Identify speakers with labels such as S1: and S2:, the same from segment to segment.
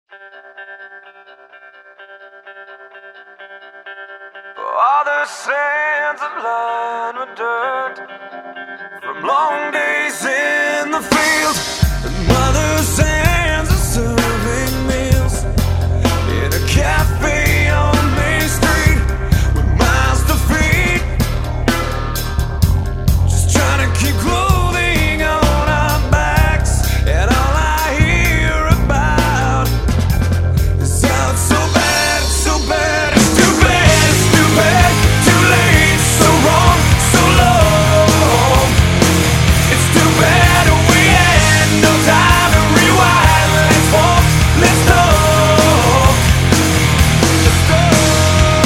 S1: All the sands are lined with dirt from long days in the field, and mother's hands are serving meals in a cafe on Main Street with miles to feed. Just trying to keep clothing on our backs, and all I hear about is how it's so bad, it's so bad, it's too bad, it's too bad, too late, so wrong, so long. It's too bad we had no time to rewind. Let's walk, let's talk, let's talk.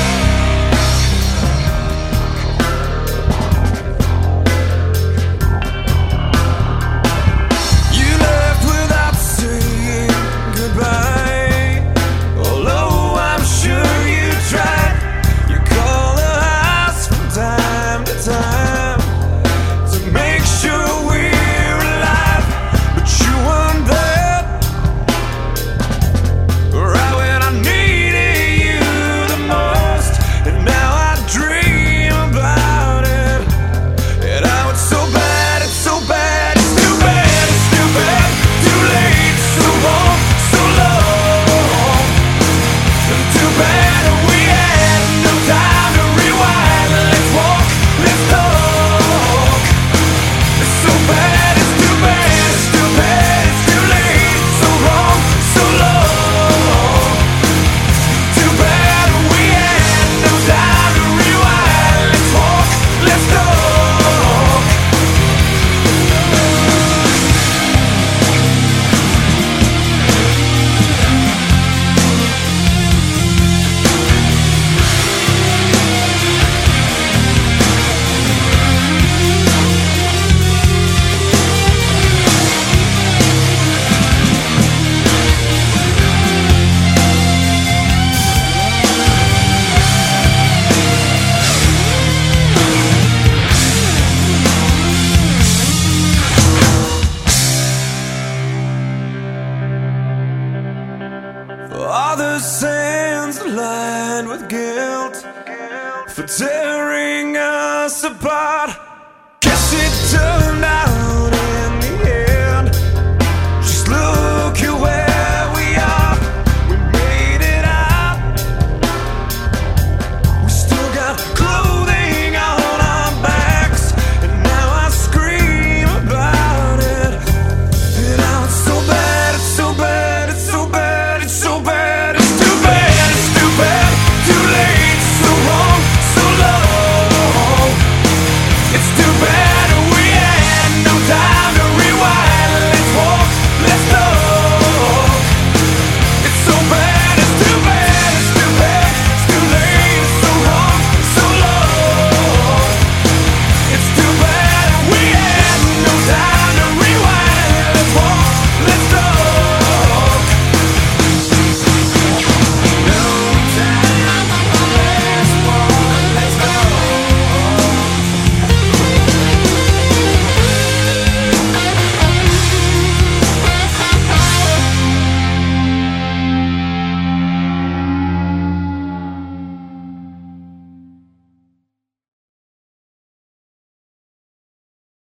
S1: You left without saying goodbye, although I'm sure you tried. You call the house from time to time to make sure we're alive, but you weren't there right when I needed you the most. And now I dream about it, and how it's so bad, it's so bad, it's too bad, it's too bad, too late, so wrong, so long. And too bad we had no time to rewind. Let's walk, let's talk. It's so bad, it's too bad, it's too bad, it's too late, so wrong, so long. Too bad we had no time to rewind. Let's walk, let's talk. All the sands lined with guilt for tearing us apart.